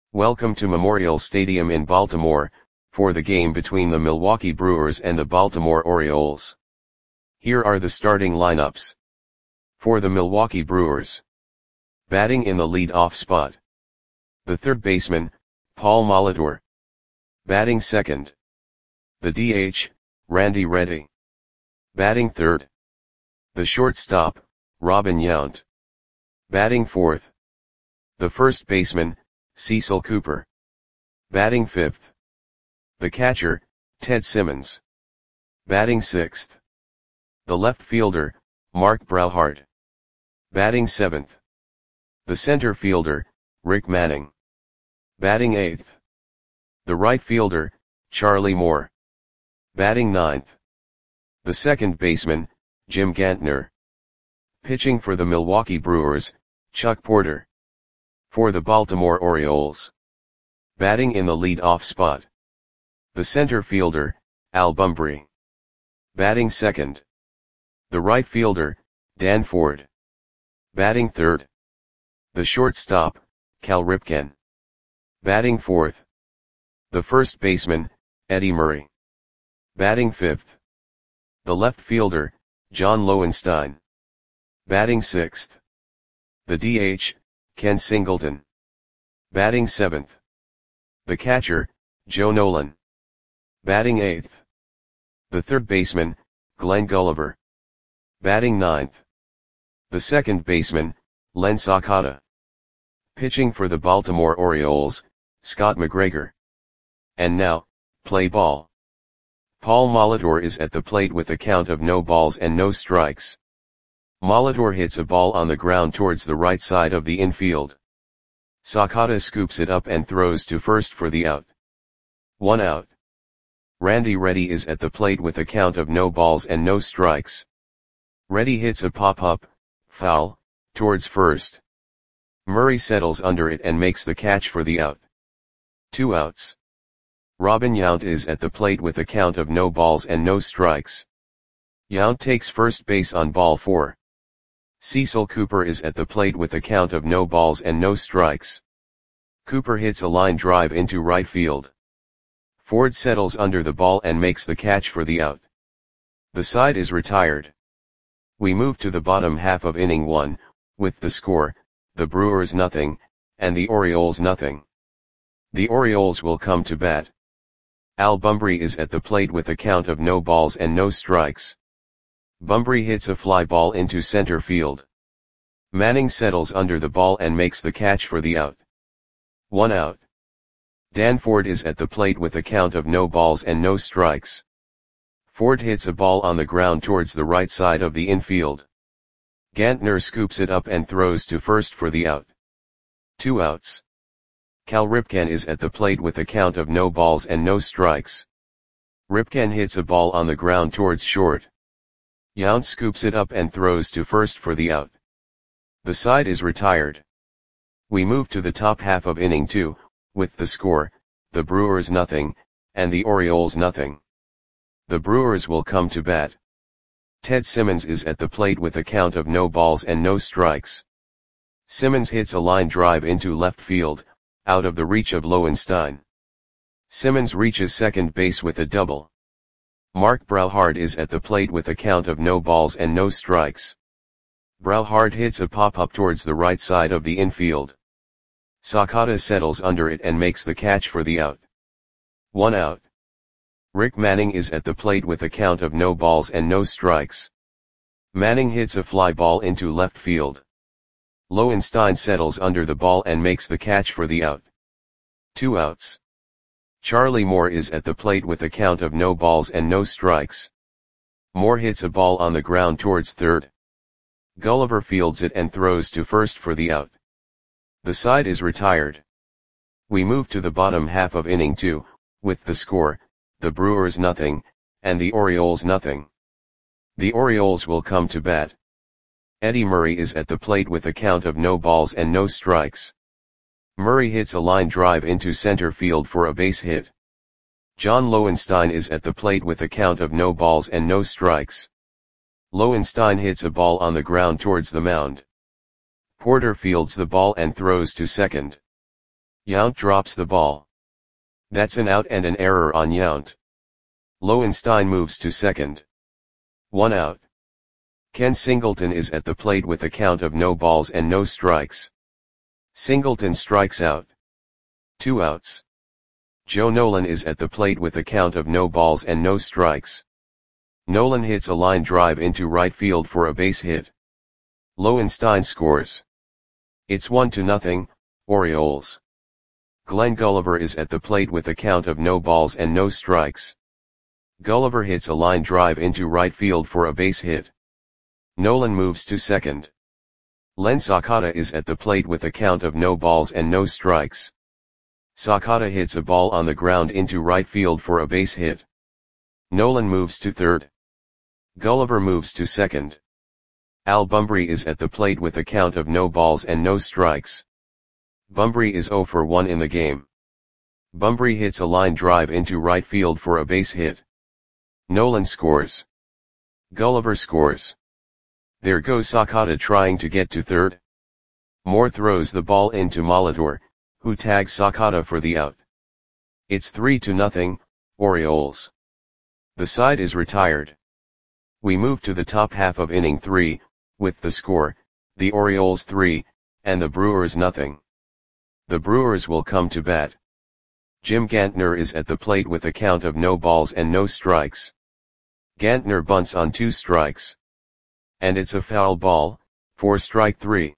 Welcome to Memorial Stadium in Baltimore, for the game between the Milwaukee Brewers and the Baltimore Orioles. Here are the starting lineups. For the Milwaukee Brewers. Batting in the lead-off spot. The third baseman, Paul Molitor. Batting second. The DH, Randy Reddy. Batting third. The shortstop, Robin Yount. Batting fourth. The first baseman, Cecil Cooper. Batting fifth. The catcher, Ted Simmons. Batting sixth. The left fielder, Mark Brauhart. Batting seventh. The center fielder, Rick Manning. Batting eighth. The right fielder, Charlie Moore. Batting ninth. The second baseman, Jim Gantner. Pitching for the Milwaukee Brewers, Chuck Porter. For the Baltimore Orioles. Batting in the lead-off spot. The center fielder, Al Bumbry. Batting second. The right fielder, Dan Ford. Batting third. The shortstop, Cal Ripken. Batting fourth. The first baseman, Eddie Murray. Batting fifth. The left fielder, John Lowenstein. Batting sixth. The DH, Ken Singleton. Batting seventh. The catcher, Joe Nolan. Batting eighth. The third baseman, Glenn Gulliver. Batting ninth. The second baseman, Len Sakata. Pitching for the Baltimore Orioles, Scott McGregor. And now, play ball. Paul Molitor is at the plate with a count of no balls and no strikes. Molitor hits a ball on the ground towards the right side of the infield. Sakata scoops it up and throws to first for the out. 1 out. Randy Reddy is at the plate with a count of no balls and no strikes. Reddy hits a pop-up, foul, towards first. Murray settles under it and makes the catch for the out. 2 outs. Robin Yount is at the plate with a count of no balls and no strikes. Yount takes first base on ball 4. Cecil Cooper is at the plate with a count of no balls and no strikes. Cooper hits a line drive into right field. Ford settles under the ball and makes the catch for the out. The side is retired. We move to the bottom half of inning 1, with the score, the Brewers nothing, and the Orioles nothing. The Orioles will come to bat. Al Bumbry is at the plate with a count of no balls and no strikes. Bumbry hits a fly ball into center field. Manning settles under the ball and makes the catch for the out. 1 out. Dan Ford is at the plate with a count of no balls and no strikes. Ford hits a ball on the ground towards the right side of the infield. Gantner scoops it up and throws to first for the out. 2 outs. Cal Ripken is at the plate with a count of no balls and no strikes. Ripken hits a ball on the ground towards short. Yount scoops it up and throws to first for the out. The side is retired. We move to the top half of inning 2, with the score, the Brewers nothing, and the Orioles nothing. The Brewers will come to bat. Ted Simmons is at the plate with a count of no balls and no strikes. Simmons hits a line drive into left field, out of the reach of Lowenstein. Simmons reaches second base with a double. Mark Brauhart is at the plate with a count of no balls and no strikes. Brauhart hits a pop-up towards the right side of the infield. Sakata settles under it and makes the catch for the out. 1 out. Rick Manning is at the plate with a count of no balls and no strikes. Manning hits a fly ball into left field. Lowenstein settles under the ball and makes the catch for the out. 2 outs. Charlie Moore is at the plate with a count of no balls and no strikes. Moore hits a ball on the ground towards third. Gulliver fields it and throws to first for the out. The side is retired. We move to the bottom half of inning 2, with the score, the Brewers nothing, and the Orioles nothing. The Orioles will come to bat. Eddie Murray is at the plate with a count of no balls and no strikes. Murray hits a line drive into center field for a base hit. John Lowenstein is at the plate with a count of no balls and no strikes. Lowenstein hits a ball on the ground towards the mound. Porter fields the ball and throws to second. Yount drops the ball. That's an out and an error on Yount. Lowenstein moves to second. 1 out. Ken Singleton is at the plate with a count of no balls and no strikes. Singleton strikes out. 2 outs. Joe Nolan is at the plate with a count of no balls and no strikes. Nolan hits a line drive into right field for a base hit. Lowenstein scores. It's 1-0, Orioles. Glenn Gulliver is at the plate with a count of no balls and no strikes. Gulliver hits a line drive into right field for a base hit. Nolan moves to second. Len Sakata is at the plate with a count of no balls and no strikes. Sakata hits a ball on the ground into right field for a base hit. Nolan moves to third. Gulliver moves to second. Al Bumbry is at the plate with a count of no balls and no strikes. Bumbry is 0 for 1 in the game. Bumbry hits a line drive into right field for a base hit. Nolan scores. Gulliver scores. There goes Sakata trying to get to third. Moore throws the ball into Molitor, who tags Sakata for the out. It's 3-0, Orioles. The side is retired. We move to the top half of inning 3, with the score, the Orioles 3, and the Brewers nothing. The Brewers will come to bat. Jim Gantner is at the plate with a count of no balls and no strikes. Gantner bunts on 2 strikes. And it's a foul ball, for strike 3.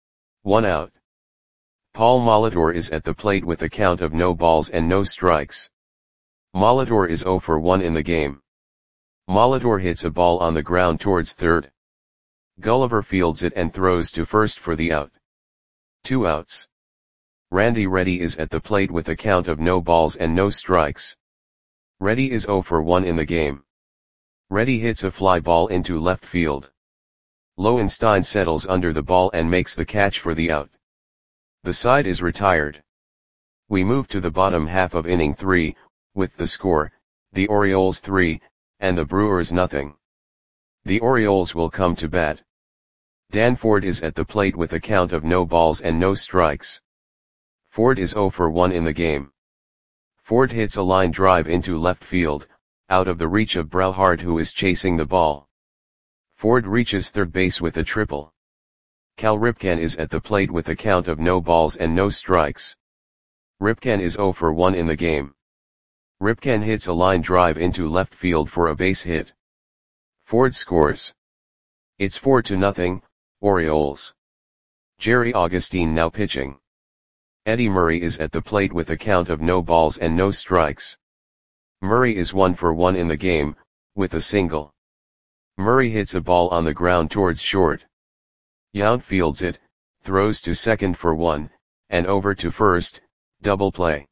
1 out. Paul Molitor is at the plate with a count of no balls and no strikes. Molitor is 0 for 1 in the game. Molitor hits a ball on the ground towards third. Gulliver fields it and throws to first for the out. 2 outs. Randy Reddy is at the plate with a count of no balls and no strikes. Reddy is 0 for 1 in the game. Reddy hits a fly ball into left field. Lowenstein settles under the ball and makes the catch for the out. The side is retired. We move to the bottom half of inning 3, with the score, the Orioles 3, and the Brewers nothing. The Orioles will come to bat. Dan Ford is at the plate with a count of no balls and no strikes. Ford is 0 for 1 in the game. Ford hits a line drive into left field, out of the reach of Brauhard, who is chasing the ball. Ford reaches third base with a triple. Cal Ripken is at the plate with a count of no balls and no strikes. Ripken is 0 for 1 in the game. Ripken hits a line drive into left field for a base hit. Ford scores. It's 4-0, Orioles. Jerry Augustine now pitching. Eddie Murray is at the plate with a count of no balls and no strikes. Murray is 1 for 1 in the game, with a single. Murray hits a ball on the ground towards short. Yount fields it, throws to second for 1, and over to first, double play.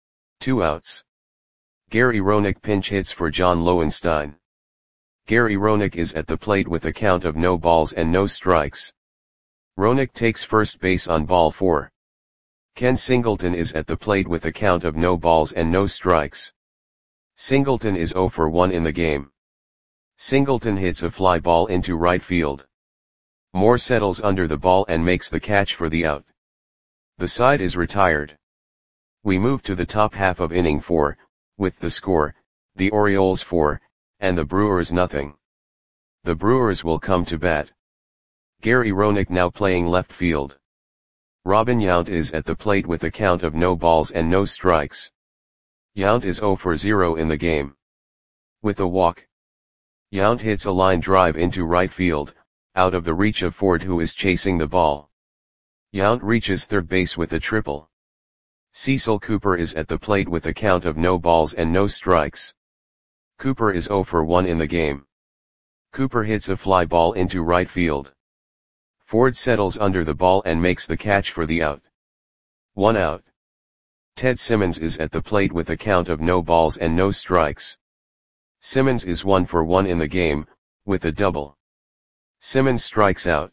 2 outs. Gary Roenick pinch hits for John Lowenstein. Gary Roenick is at the plate with a count of no balls and no strikes. Roenick takes first base on ball 4. Ken Singleton is at the plate with a count of no balls and no strikes. Singleton is 0 for 1 in the game. Singleton hits a fly ball into right field. Moore settles under the ball and makes the catch for the out. The side is retired. We move to the top half of inning 4, with the score, the Orioles 4, and the Brewers nothing. The Brewers will come to bat. Gary Roenick now playing left field. Robin Yount is at the plate with a count of no balls and no strikes. Yount is 0 for 0 in the game. With a walk. Yount hits a line drive into right field, out of the reach of Ford, who is chasing the ball. Yount reaches third base with a triple. Cecil Cooper is at the plate with a count of no balls and no strikes. Cooper is 0 for 1 in the game. Cooper hits a fly ball into right field. Ford settles under the ball and makes the catch for the out. 1 out. Ted Simmons is at the plate with a count of no balls and no strikes. Simmons is 1 for 1 in the game, with a double. Simmons strikes out.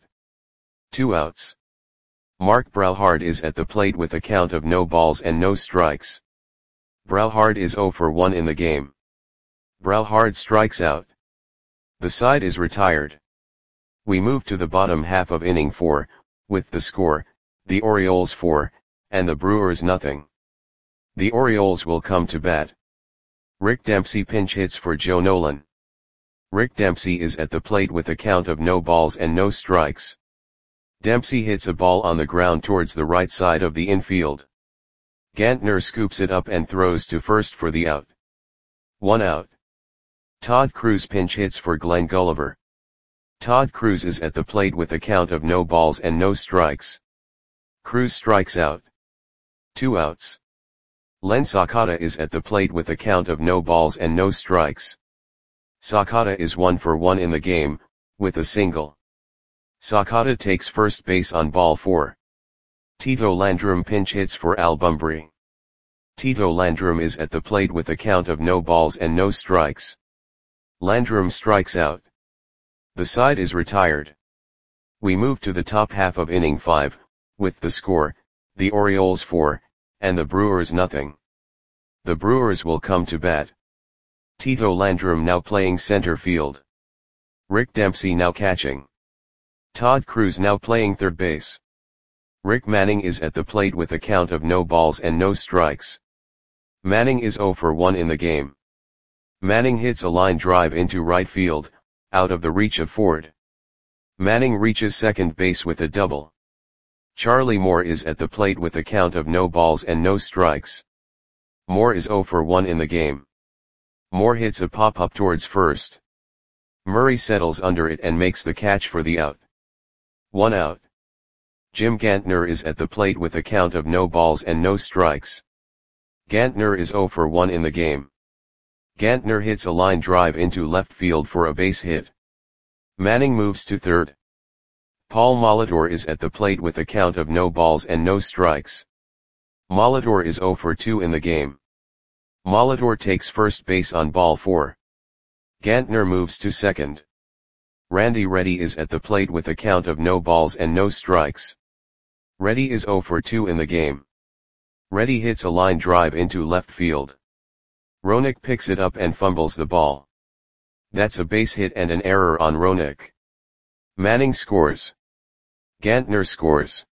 2 outs. Mark Brauhard is at the plate with a count of no balls and no strikes. Brauhard is 0 for 1 in the game. Brauhard strikes out. The side is retired. We move to the bottom half of inning 4, with the score, the Orioles 4, and the Brewers nothing. The Orioles will come to bat. Rick Dempsey pinch hits for Joe Nolan. Rick Dempsey is at the plate with a count of no balls and no strikes. Dempsey hits a ball on the ground towards the right side of the infield. Gantner scoops it up and throws to first for the out. 1 out. Todd Cruz pinch hits for Glenn Gulliver. Todd Cruz is at the plate with a count of no balls and no strikes. Cruz strikes out. 2 outs. Len Sakata is at the plate with a count of no balls and no strikes. Sakata is 1 for 1 in the game, with a single. Sakata takes first base on ball 4. Tito Landrum pinch hits for Al Bumbry. Tito Landrum is at the plate with a count of no balls and no strikes. Landrum strikes out. The side is retired. We move to the top half of inning 5, with the score, the Orioles 4, and the Brewers nothing. The Brewers will come to bat. Tito Landrum now playing center field. Rick Dempsey now catching. Todd Cruz now playing third base. Rick Manning is at the plate with a count of no balls and no strikes. Manning is 0 for 1 in the game. Manning hits a line drive into right field, out of the reach of Ford. Manning reaches second base with a double. Charlie Moore is at the plate with a count of no balls and no strikes. Moore is 0 for 1 in the game. Moore hits a pop-up towards first. Murray settles under it and makes the catch for the out. 1 out. Jim Gantner is at the plate with a count of no balls and no strikes. Gantner is 0 for 1 in the game. Gantner hits a line drive into left field for a base hit. Manning moves to third. Paul Molitor is at the plate with a count of no balls and no strikes. Molitor is 0 for 2 in the game. Molitor takes first base on ball 4. Gantner moves to second. Randy Reddy is at the plate with a count of no balls and no strikes. Reddy is 0 for 2 in the game. Reddy hits a line drive into left field. Roenick picks it up and fumbles the ball. That's a base hit and an error on Roenick. Manning scores. Gantner scores.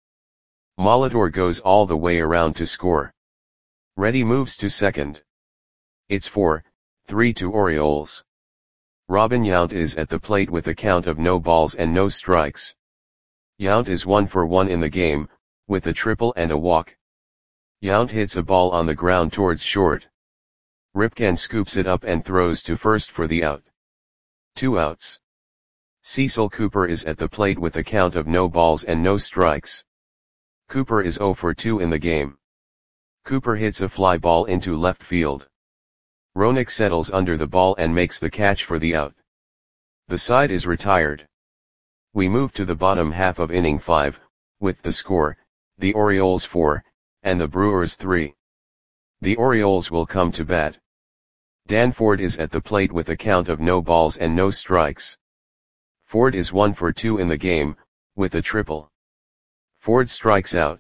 Molitor goes all the way around to score. Reddy moves to second. It's 4-3 to Orioles. Robin Yount is at the plate with a count of no balls and no strikes. Yount is 1 for 1 in the game, with a triple and a walk. Yount hits a ball on the ground towards short. Ripken scoops it up and throws to first for the out. 2 outs. Cecil Cooper is at the plate with a count of no balls and no strikes. Cooper is 0 for 2 in the game. Cooper hits a fly ball into left field. Roenick settles under the ball and makes the catch for the out. The side is retired. We move to the bottom half of inning 5, with the score, the Orioles 4, and the Brewers 3. The Orioles will come to bat. Dan Ford is at the plate with a count of no balls and no strikes. Ford is 1 for 2 in the game, with a triple. Ford strikes out.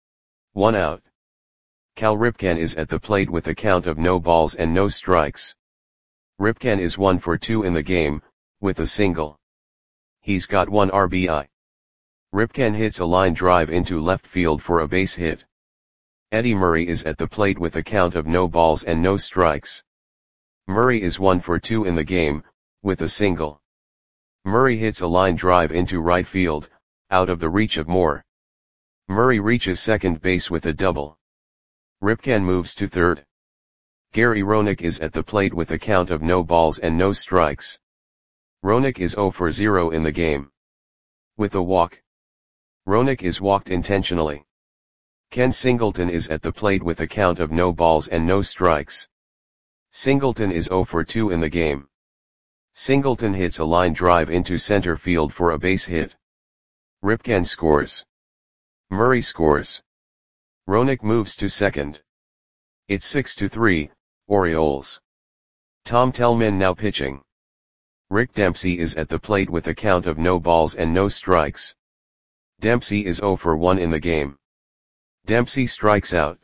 1 out. Cal Ripken is at the plate with a count of no balls and no strikes. Ripken is 1 for 2 in the game, with a single. He's got 1 RBI. Ripken hits a line drive into left field for a base hit. Eddie Murray is at the plate with a count of no balls and no strikes. Murray is 1 for 2 in the game, with a single. Murray hits a line drive into right field, out of the reach of Moore. Murray reaches second base with a double. Ripken moves to third. Gary Roenick is at the plate with a count of no balls and no strikes. Roenick is 0 for 0 in the game. With a walk. Roenick is walked intentionally. Ken Singleton is at the plate with a count of no balls and no strikes. Singleton is 0 for 2 in the game. Singleton hits a line drive into center field for a base hit. Ripken scores. Murray scores. Roenick moves to second. It's 6-3, Orioles. Tom Tellman now pitching. Rick Dempsey is at the plate with a count of no balls and no strikes. Dempsey is 0 for 1 in the game. Dempsey strikes out.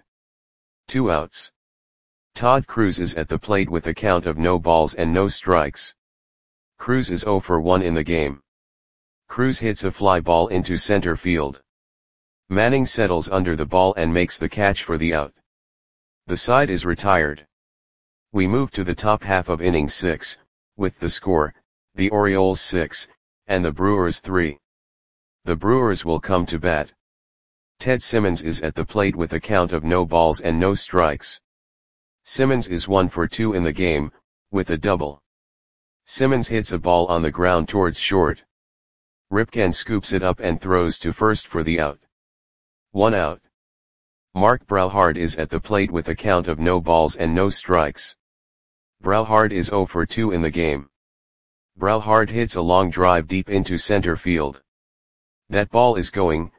2 outs. Todd Cruz is at the plate with a count of no balls and no strikes. Cruz is 0 for 1 in the game. Cruz hits a fly ball into center field. Manning settles under the ball and makes the catch for the out. The side is retired. We move to the top half of inning 6, with the score, the Orioles 6, and the Brewers 3. The Brewers will come to bat. Ted Simmons is at the plate with a count of no balls and no strikes. Simmons is 1 for 2 in the game, with a double. Simmons hits a ball on the ground towards short. Ripken scoops it up and throws to first for the out. 1 out. Mark Brauhard is at the plate with a count of no balls and no strikes. Brauhard is 0 for 2 in the game. Brauhard hits a long drive deep into center field. That ball is gone.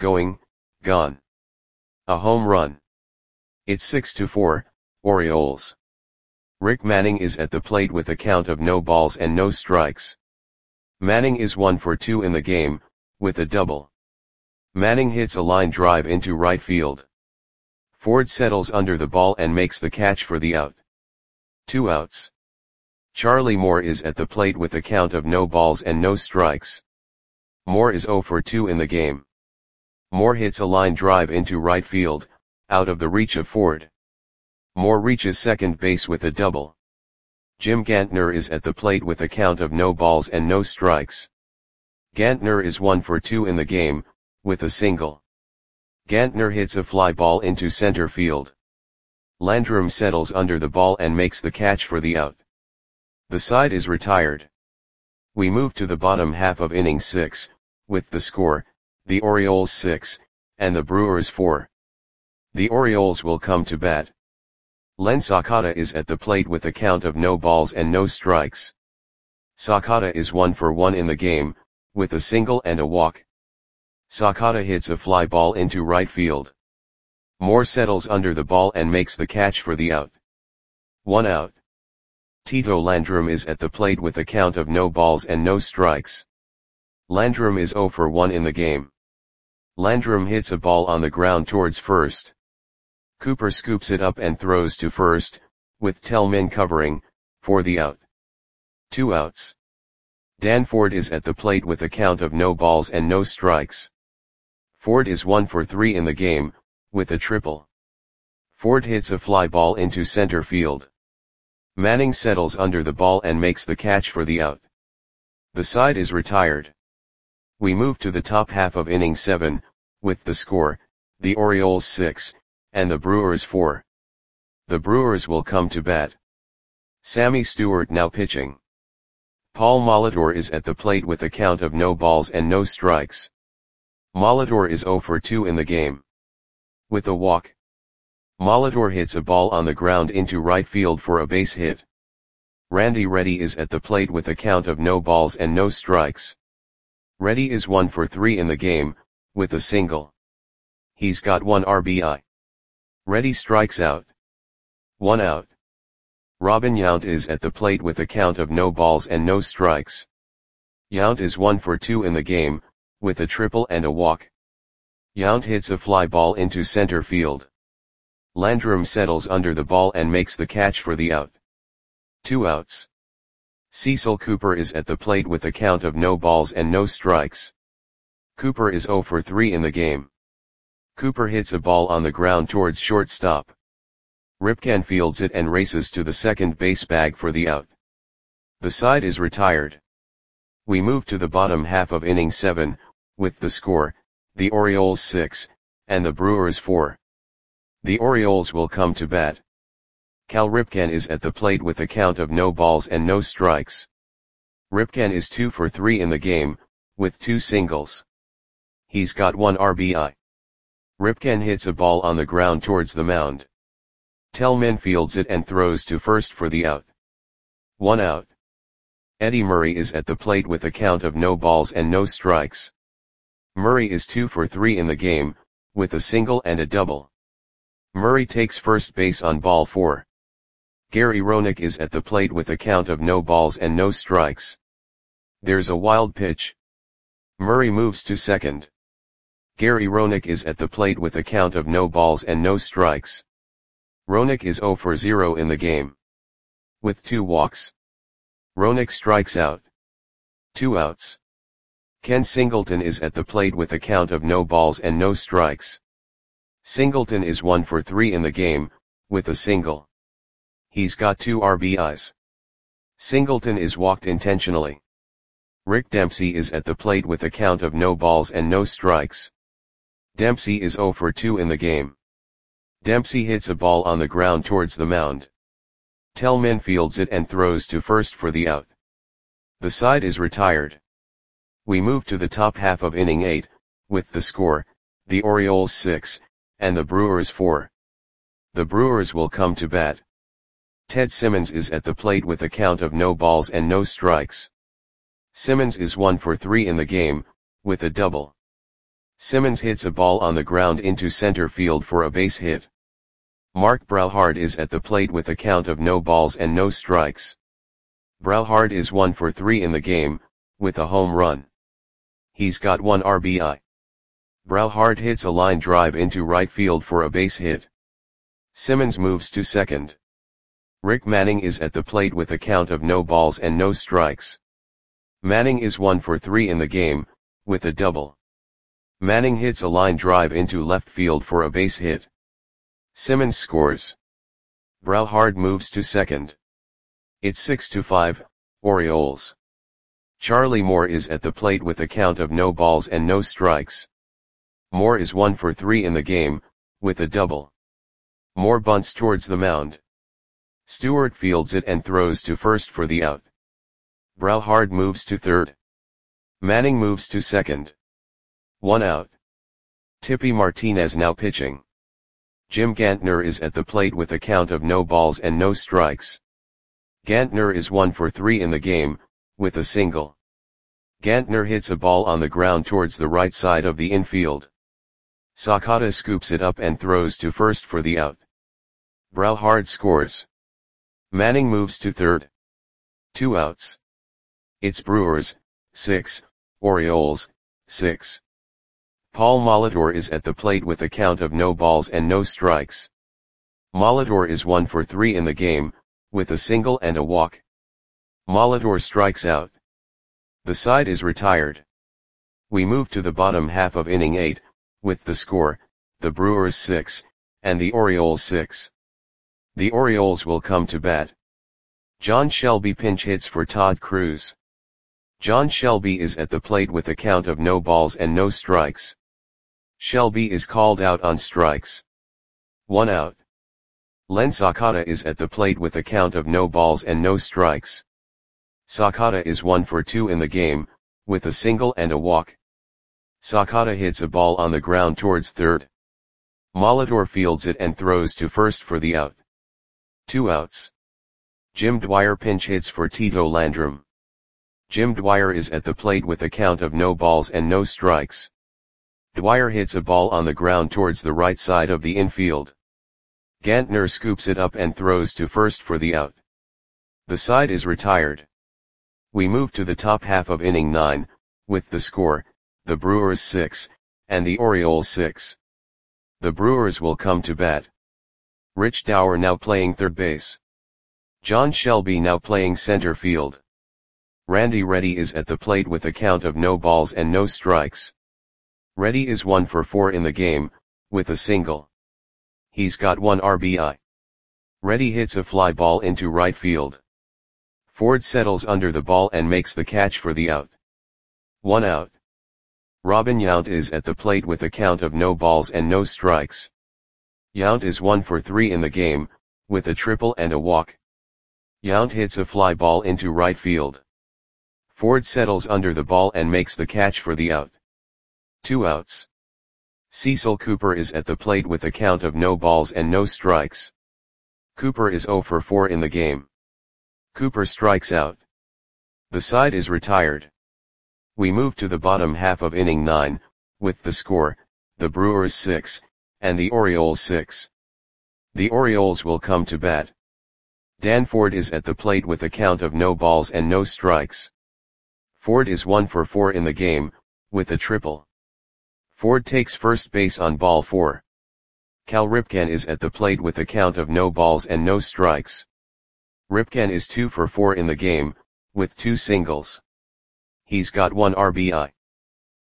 A home run. It's 6-4, Orioles. Rick Manning is at the plate with a count of no balls and no strikes. Manning is 1 for 2 in the game, with a double. Manning hits a line drive into right field. Ford settles under the ball and makes the catch for the out. 2 outs. Charlie Moore is at the plate with a count of no balls and no strikes. Moore is 0 for 2 in the game. Moore hits a line drive into right field, out of the reach of Ford. Moore reaches second base with a double. Jim Gantner is at the plate with a count of no balls and no strikes. Gantner is 1 for 2 in the game, with a single. Gantner hits a fly ball into center field. Landrum settles under the ball and makes the catch for the out. The side is retired. We move to the bottom half of inning 6, with the score, the Orioles 6, and the Brewers 4. The Orioles will come to bat. Len Sakata is at the plate with a count of no balls and no strikes. Sakata is 1 for 1 in the game, with a single and a walk. Sakata hits a fly ball into right field. Moore settles under the ball and makes the catch for the out. 1 out. Tito Landrum is at the plate with a count of no balls and no strikes. Landrum is 0 for 1 in the game. Landrum hits a ball on the ground towards first. Cooper scoops it up and throws to first, with Tellman covering, for the out. 2 outs. Dan Ford is at the plate with a count of no balls and no strikes. Ford is 1 for 3 in the game, with a triple. Ford hits a fly ball into center field. Manning settles under the ball and makes the catch for the out. The side is retired. We move to the top half of inning 7, with the score, the Orioles 6, and the Brewers 4. The Brewers will come to bat. Sammy Stewart now pitching. Paul Molitor is at the plate with a count of no balls and no strikes. Molitor is 0 for 2 in the game. With a walk. Molitor hits a ball on the ground into right field for a base hit. Randy Reddy is at the plate with a count of no balls and no strikes. Reddy is 1 for 3 in the game, with a single. He's got 1 RBI. Reddy strikes out. 1 out. Robin Yount is at the plate with a count of no balls and no strikes. Yount is 1 for 2 in the game, with a triple and a walk. Yount hits a fly ball into center field. Landrum settles under the ball and makes the catch for the out. 2 outs. Cecil Cooper is at the plate with a count of no balls and no strikes. Cooper is 0 for 3 in the game. Cooper hits a ball on the ground towards shortstop. Ripken fields it and races to the second base bag for the out. The side is retired. We move to the bottom half of inning 7, with the score, the Orioles 6, and the Brewers 4. The Orioles will come to bat. Cal Ripken is at the plate with a count of no balls and no strikes. Ripken is 2 for 3 in the game, with 2 singles. He's got 1 RBI. Ripken hits a ball on the ground towards the mound. Tellman fields it and throws to first for the out. 1 out. Eddie Murray is at the plate with a count of no balls and no strikes. Murray is 2 for 3 in the game, with a single and a double. Murray takes first base on ball 4. Gary Roenick is at the plate with a count of no balls and no strikes. There's a wild pitch. Murray moves to second. Gary Roenick is at the plate with a count of no balls and no strikes. Roenick is 0 for 0 in the game. With 2 walks. Roenick strikes out. 2 outs. Ken Singleton is at the plate with a count of no balls and no strikes. Singleton is 1 for 3 in the game, with a single. He's got 2 RBIs. Singleton is walked intentionally. Rick Dempsey is at the plate with a count of no balls and no strikes. Dempsey is 0 for 2 in the game. Dempsey hits a ball on the ground towards the mound. Tellman fields it and throws to first for the out. The side is retired. We move to the top half of inning 8, with the score, the Orioles 6, and the Brewers 4. The Brewers will come to bat. Ted Simmons is at the plate with a count of no balls and no strikes. Simmons is 1 for 3 in the game, with a double. Simmons hits a ball on the ground into center field for a base hit. Mark Brauhard is at the plate with a count of no balls and no strikes. Brauhard is 1 for 3 in the game, with a home run. He's got 1 RBI. Brauhard hits a line drive into right field for a base hit. Simmons moves to second. Rick Manning is at the plate with a count of no balls and no strikes. Manning is 1 for 3 in the game, with a double. Manning hits a line drive into left field for a base hit. Simmons scores. Brauhard moves to second. It's 6-5, Orioles. Charlie Moore is at the plate with a count of no balls and no strikes. Moore is 1 for 3 in the game, with a double. Moore bunts towards the mound. Stewart fields it and throws to first for the out. Brauhard moves to third. Manning moves to second. 1 out. Tippy Martinez now pitching. Jim Gantner is at the plate with a count of no balls and no strikes. Gantner is 1 for 3 in the game, with a single. Gantner hits a ball on the ground towards the right side of the infield. Sakata scoops it up and throws to first for the out. Brauhard scores. Manning moves to third. 2 outs. It's Brewers, 6, Orioles, 6. Paul Molitor is at the plate with a count of no balls and no strikes. Molitor is 1 for 3 in the game, with a single and a walk. Molitor strikes out. The side is retired. We move to the bottom half of inning 8, with the score, the Brewers 6, and the Orioles 6. The Orioles will come to bat. John Shelby pinch hits for Todd Cruz. John Shelby is at the plate with a count of no balls and no strikes. Shelby is called out on strikes. 1 out. Len Sakata is at the plate with a count of no balls and no strikes. Sakata is 1 for 2 in the game, with a single and a walk. Sakata hits a ball on the ground towards third. Molitor fields it and throws to first for the out. 2 outs. Jim Dwyer pinch hits for Tito Landrum. Jim Dwyer is at the plate with a count of no balls and no strikes. Dwyer hits a ball on the ground towards the right side of the infield. Gantner scoops it up and throws to first for the out. The side is retired. We move to the top half of inning 9, with the score, the Brewers 6, and the Orioles 6. The Brewers will come to bat. Rich Dower now playing third base. John Shelby now playing center field. Randy Reddy is at the plate with a count of no balls and no strikes. Reddy is 1 for 4 in the game, with a single. He's got 1 RBI. Reddy hits a fly ball into right field. Ford settles under the ball and makes the catch for the out. 1 out. Robin Yount is at the plate with a count of no balls and no strikes. Yount is 1 for 3 in the game, with a triple and a walk. Yount hits a fly ball into right field. Ford settles under the ball and makes the catch for the out. 2 outs. Cecil Cooper is at the plate with a count of no balls and no strikes. Cooper is 0 for 4 in the game. Cooper strikes out. The side is retired. We move to the bottom half of inning 9, with the score, the Brewers 6, and the Orioles 6. The Orioles will come to bat. Dan Ford is at the plate with a count of no balls and no strikes. Ford is 1 for 4 in the game, with a triple. Ford takes first base on ball 4. Cal Ripken is at the plate with a count of no balls and no strikes. Ripken is 2 for 4 in the game, with 2 singles. He's got 1 RBI.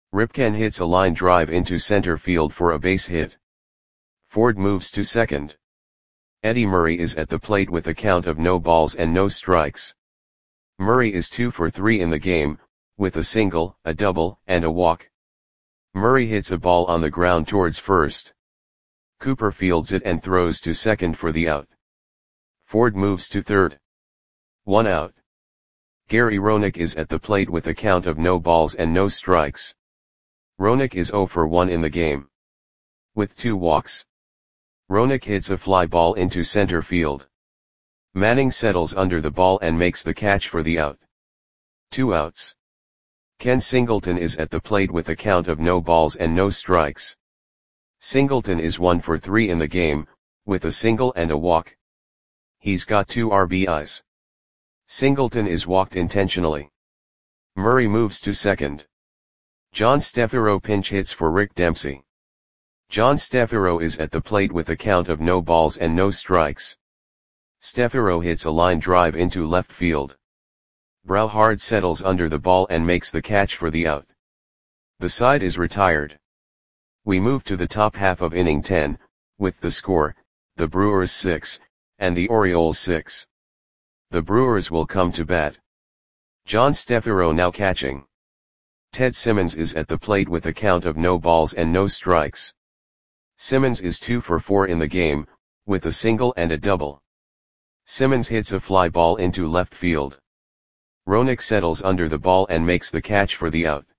Ripken hits a line drive into center field for a base hit. Ford moves to second. Eddie Murray is at the plate with a count of no balls and no strikes. Murray is 2 for 3 in the game, with a single, a double, and a walk. Murray hits a ball on the ground towards first. Cooper fields it and throws to second for the out. Ford moves to third. 1 out. Gary Roenick is at the plate with a count of no balls and no strikes. Roenick is 0 for 1 in the game. With 2 walks. Roenick hits a fly ball into center field. Manning settles under the ball and makes the catch for the out. 2 outs. Ken Singleton is at the plate with a count of no balls and no strikes. Singleton is 1 for 3 in the game, with a single and a walk. He's got 2 RBIs. Singleton is walked intentionally. Murray moves to second. John Stefero pinch hits for Rick Dempsey. John Stefero is at the plate with a count of no balls and no strikes. Stefero hits a line drive into left field. Browhard settles under the ball and makes the catch for the out. The side is retired. We move to the top half of inning 10, with the score, the Brewers 6, and the Orioles 6. The Brewers will come to bat. John Stefero now catching. Ted Simmons is at the plate with a count of no balls and no strikes. Simmons is 2 for 4 in the game, with a single and a double. Simmons hits a fly ball into left field. Roenick settles under the ball and makes the catch for the out.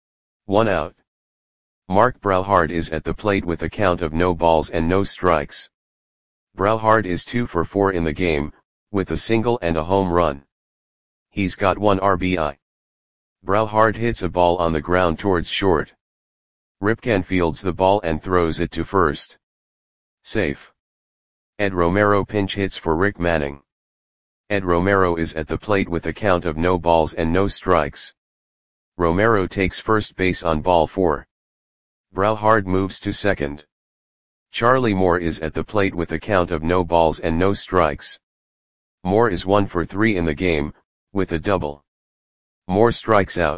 1 out. Mark Browhard is at the plate with a count of no balls and no strikes. Browhard is 2 for 4 in the game, with a single and a home run. He's got 1 RBI. Browhard hits a ball on the ground towards short. Ripken fields the ball and throws it to first. Safe. Ed Romero pinch hits for Rick Manning. Ed Romero is at the plate with a count of no balls and no strikes. Romero takes first base on ball 4. Browhard moves to second. Charlie Moore is at the plate with a count of no balls and no strikes. Moore is 1 for 3 in the game, with a double. Moore strikes out.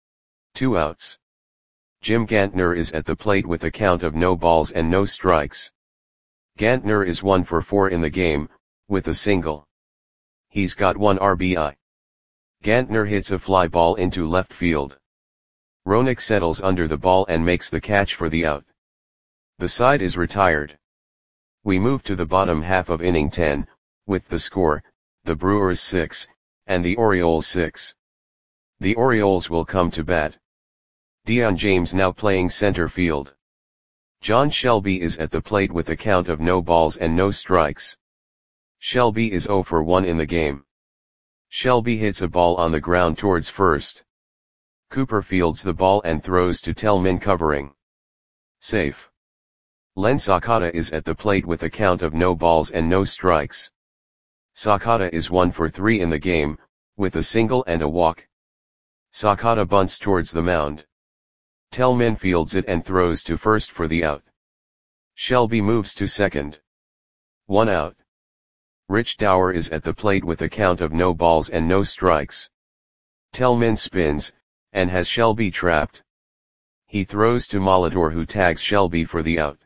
2 outs. Jim Gantner is at the plate with a count of no balls and no strikes. Gantner is 1 for 4 in the game, with a single. He's got 1 RBI. Gantner hits a fly ball into left field. Roenick settles under the ball and makes the catch for the out. The side is retired. We move to the bottom half of inning 10, with the score, the Brewers 6, and the Orioles 6. The Orioles will come to bat. Dion James now playing center field. John Shelby is at the plate with a count of no balls and no strikes. Shelby is 0 for 1 in the game. Shelby hits a ball on the ground towards first. Cooper fields the ball and throws to Tellman covering. Safe. Len Sakata is at the plate with a count of no balls and no strikes. Sakata is 1 for 3 in the game, with a single and a walk. Sakata bunts towards the mound. Tellman fields it and throws to first for the out. Shelby moves to second. 1 out. Rich Dower is at the plate with a count of no balls and no strikes. Tellman spins, and has Shelby trapped. He throws to Molitor, who tags Shelby for the out.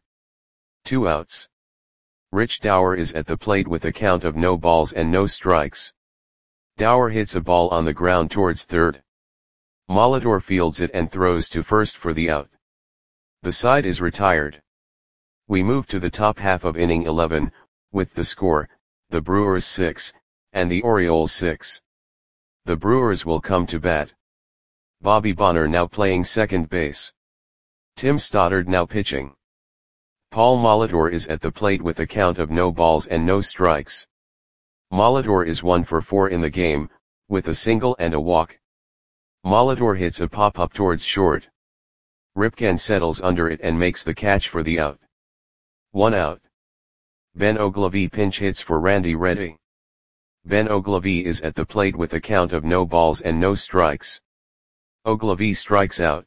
2 outs. Rich Dower is at the plate with a count of no balls and no strikes. Dower hits a ball on the ground towards third. Molitor fields it and throws to first for the out. The side is retired. We move to the top half of inning 11, with the score, the Brewers 6, and the Orioles 6. The Brewers will come to bat. Bobby Bonner now playing second base. Tim Stoddard now pitching. Paul Molitor is at the plate with a count of no balls and no strikes. Molitor is 1 for 4 in the game, with a single and a walk. Molitor hits a pop-up towards short. Ripken settles under it and makes the catch for the out. 1 out. Ben Oglivie pinch hits for Randy Reddy. Ben Oglivie is at the plate with a count of no balls and no strikes. Oglivie strikes out.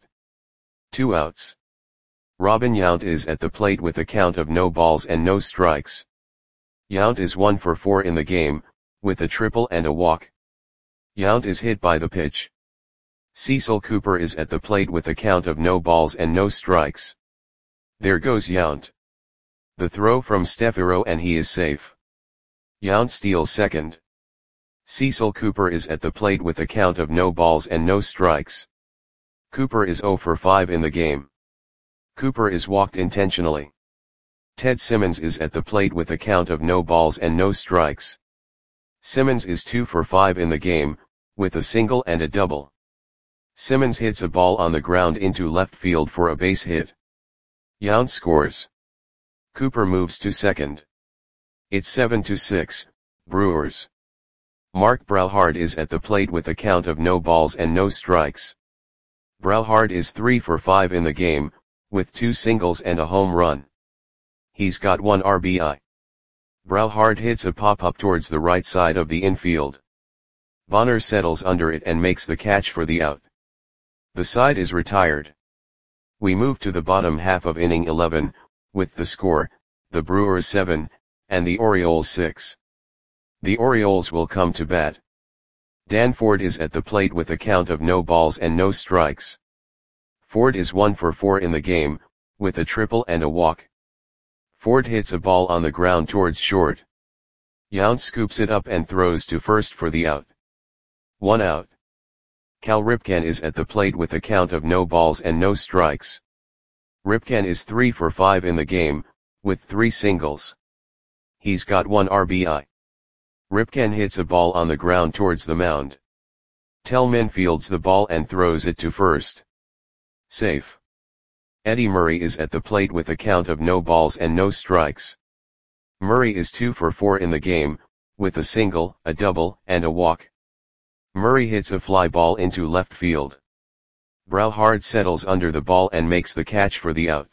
2 outs. Robin Yount is at the plate with a count of no balls and no strikes. Yount is 1 for 4 in the game, with a triple and a walk. Yount is hit by the pitch. Cecil Cooper is at the plate with a count of no balls and no strikes. There goes Yount. The throw from Stefiro and he is safe. Yount steals second. Cecil Cooper is at the plate with a count of no balls and no strikes. Cooper is 0 for 5 in the game. Cooper is walked intentionally. Ted Simmons is at the plate with a count of no balls and no strikes. Simmons is 2 for 5 in the game, with a single and a double. Simmons hits a ball on the ground into left field for a base hit. Yount scores. Cooper moves to second. It's 7-6, Brewers. Mark Brauhard is at the plate with a count of no balls and no strikes. Brauhard is 3 for 5 in the game, with 2 singles and a home run. He's got 1 RBI. Brauhard hits a pop-up towards the right side of the infield. Bonner settles under it and makes the catch for the out. The side is retired. We move to the bottom half of inning 11, with the score, the Brewers 7, and the Orioles 6. The Orioles will come to bat. Dan Ford is at the plate with a count of no balls and no strikes. Ford is 1 for 4 in the game, with a triple and a walk. Ford hits a ball on the ground towards short. Yount scoops it up and throws to first for the out. 1 out. Cal Ripken is at the plate with a count of no balls and no strikes. Ripken is 3 for 5 in the game, with 3 singles. He's got 1 RBI. Ripken hits a ball on the ground towards the mound. Tellman fields the ball and throws it to first. Safe. Eddie Murray is at the plate with a count of no balls and no strikes. Murray is 2 for 4 in the game, with a single, a double, and a walk. Murray hits a fly ball into left field. Brauhard settles under the ball and makes the catch for the out.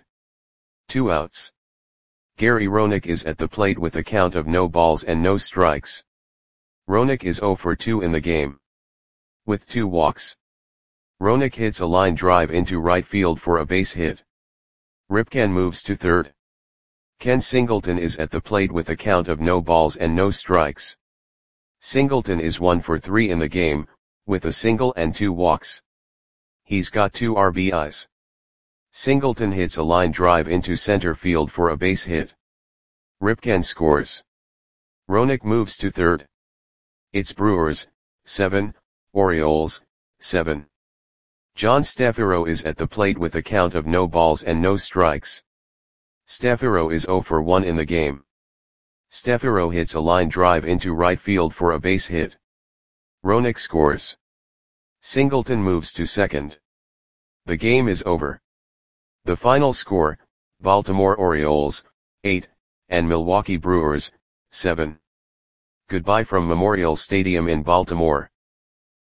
2 outs. Gary Roenick is at the plate with a count of no balls and no strikes. Roenick is 0 for 2 in the game. With 2 walks. Roenick hits a line drive into right field for a base hit. Ripken moves to third. Ken Singleton is at the plate with a count of no balls and no strikes. Singleton is 1 for 3 in the game, with a single and 2 walks. He's got 2 RBIs. Singleton hits a line drive into center field for a base hit. Ripken scores. Roenick moves to third. It's Brewers, 7, Orioles, 7. John Stefiro is at the plate with a count of no balls and no strikes. Stefiro is 0 for 1 in the game. Stefiro hits a line drive into right field for a base hit. Roenick scores. Singleton moves to second. The game is over. The final score, Baltimore Orioles, 8, and Milwaukee Brewers, 7. Goodbye from Memorial Stadium in Baltimore.